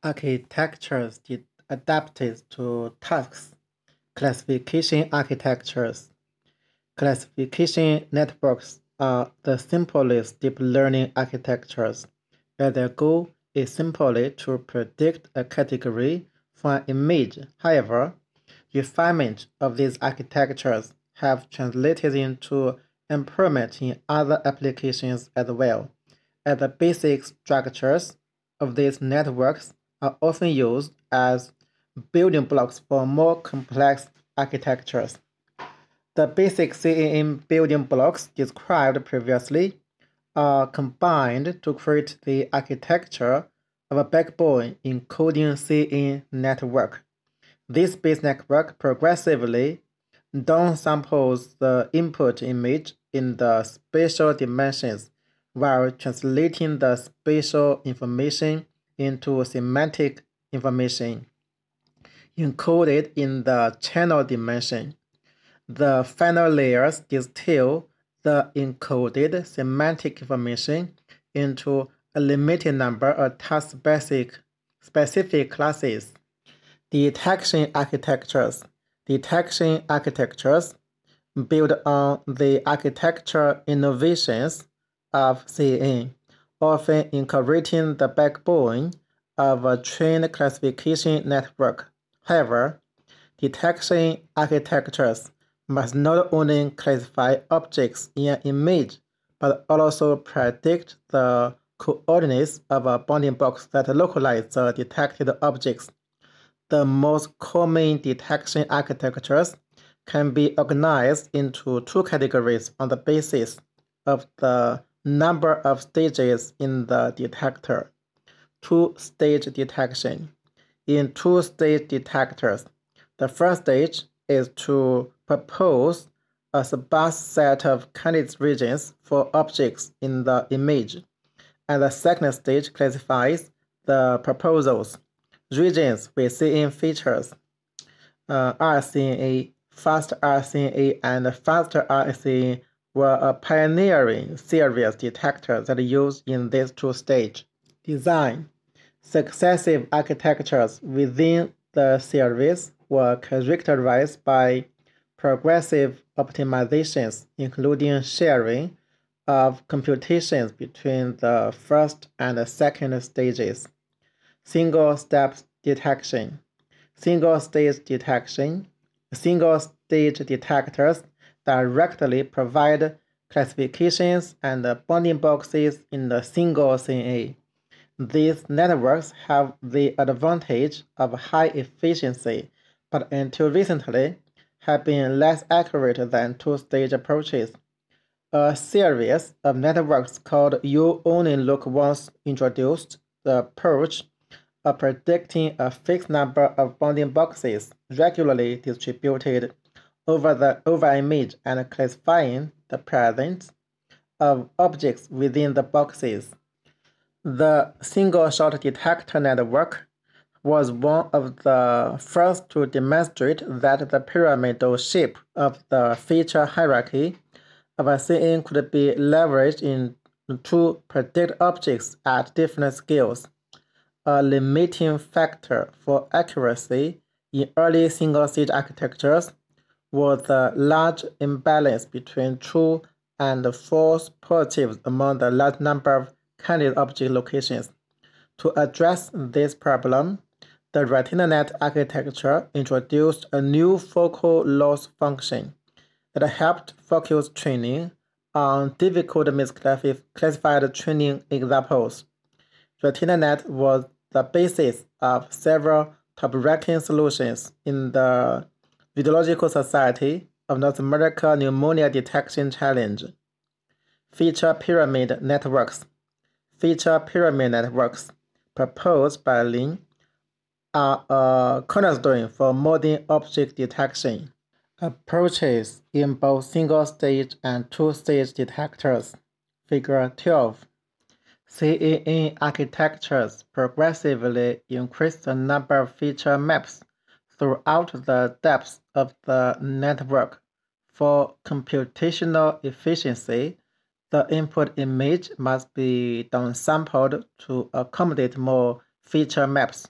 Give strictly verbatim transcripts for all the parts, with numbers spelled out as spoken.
Architectures adapted to tasks. Classification architectures. Classification networks are the simplest deep learning architectures, where their goal is simply to predict a category for an image. However, refinement of these architectures have translated into improvement in other applications as well, as the basic structures of these networks are often used as building blocks for more complex architectures. The basic C N N building blocks described previously are combined to create the architecture of a backbone encoding C N N network. This base network progressively downsamples the input image in the spatial dimensions while translating the spatial information into semantic information encoded in the channel dimension. The final layers distill the encoded semantic information into a limited number of task-specific specific classes. Detection architectures. Detection architectures build on the architecture innovations of C N N, often incorporating the backbone of a trained classification network. However, detection architectures must not only classify objects in an image, but also predict the coordinates of a bounding box that localize the detected objects. The most common detection architectures can be organized into two categories on the basis of the number of stages in the detector. Two-stage detection. In two-stage detectors, the first stage is to propose a sparse set of candidate regions for objects in the image, and the second stage classifies the proposals. Regions with C N N features, uh, R C N A, fast R C N A, and faster R C N A were a pioneering series detector that used in this two-stage design. Successive architectures within the series were characterized by progressive optimizations, including sharing of computations between the first and the second stages. Single-step detection. Single-stage detection. Single-stage detectors directly provide classifications and bounding boxes in the single C N A. These networks have the advantage of high efficiency, but until recently have been less accurate than two-stage approaches. A series of networks called You Only Look Once introduced the approach of predicting a fixed number of bounding boxes regularly distributed over the over image and classifying the presence of objects within the boxes. The single-shot detector network was one of the first to demonstrate that the pyramidal shape of the feature hierarchy of a C N N could be leveraged in to predict objects at different scales. A limiting factor for accuracy in early single-stage architectures was the large imbalance between true and false positives among the large number of candidate object locations. To address this problem, the RetinaNet architecture introduced a new focal loss function that helped focus training on difficult misclassified training examples. RetinaNet was the basis of several top-ranking solutions in the Radiological Society of North America Pneumonia Detection Challenge. Feature pyramid networks. Feature pyramid networks proposed by Lin are a cornerstone for modern object detection. Approaches in both single-stage and two-stage detectors. Figure twelve. C N N architectures progressively increase the number of feature maps throughout the depth of the network. For computational efficiency, the input image must be downsampled to accommodate more feature maps.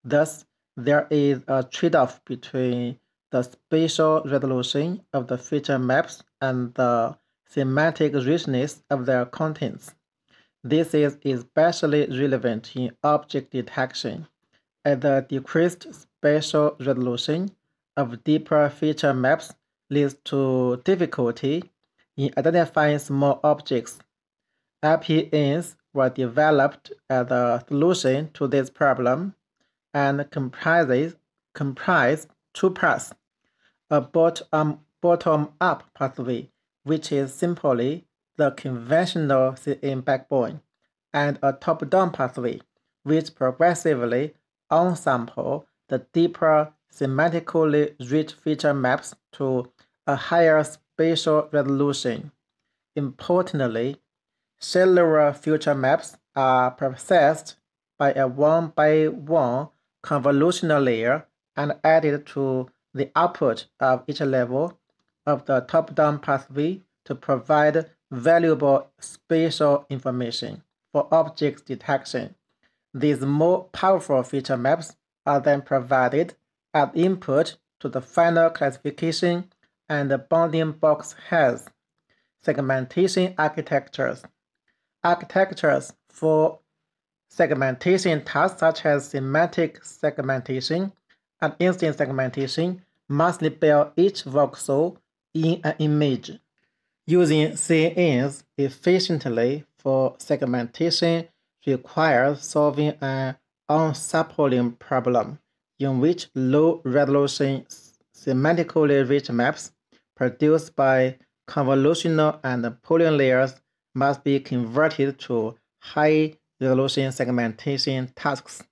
Thus, there is a trade-off between the spatial resolution of the feature maps and the semantic richness of their contents. This is especially relevant in object detection, as the decreased spatial resolution of deeper feature maps leads to difficulty in identifying small objects. L P Ns were developed as a solution to this problem and comprises comprise two parts: a bottom, bottom-up pathway, which is simply the conventional C N backbone, and a top-down pathway, which progressively unsample the deeper semantically rich feature maps to a higher spatial resolution. Importantly, cellular feature maps are processed by a one-by-one convolutional layer and added to the output of each level of the top-down pathway to provide valuable spatial information for object detection. These more powerful feature maps are then provided as input to the final classification and bounding box heads. Segmentation architectures. Architectures for segmentation tasks such as semantic segmentation and instant segmentation must label each voxel in an image. Using C N Ns efficiently for segmentation requires solving an unsampling problem in which low-resolution semantically rich maps produced by convolutional and pooling layers must be converted to high-resolution segmentation tasks.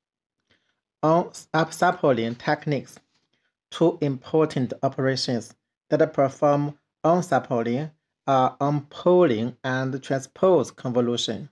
On upsampling techniques, two important operations that perform unsampling are unpooling and transpose convolution.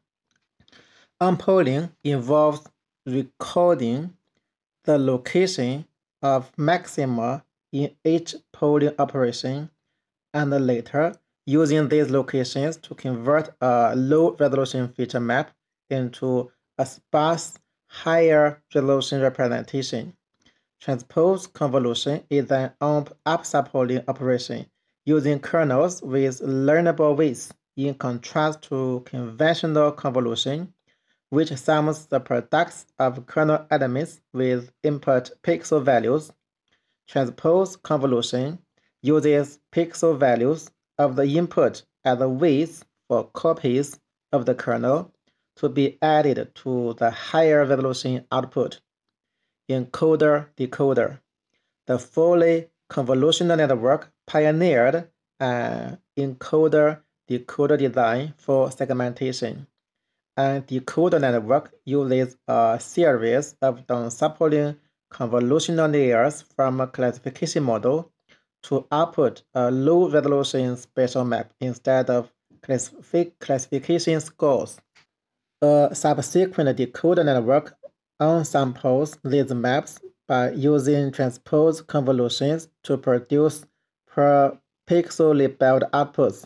Unpooling involves recording the location of maxima in each pooling operation, and later using these locations to convert a low-resolution feature map into a sparse, higher-resolution representation. Transpose convolution is an upsampling operation using kernels with learnable weights in contrast to conventional convolution, which sums the products of kernel elements with input pixel values. Transpose convolution uses pixel values of the input as weights for copies of the kernel to be added to the higher resolution output. Encoder-decoder. The fully convolutional network pioneered an encoder-decoder design for segmentation. An decoder network uses a series of downsampling convolutional layers from a classification model to output a low-resolution spatial map instead of classification scores. A subsequent decoder network unsamples these maps by using transpose convolutions to produce per pixel labeled outputs.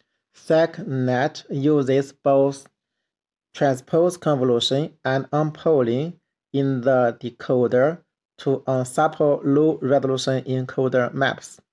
SegNet uses both transpose convolution and unpooling in the decoder to unsample low-resolution encoder maps.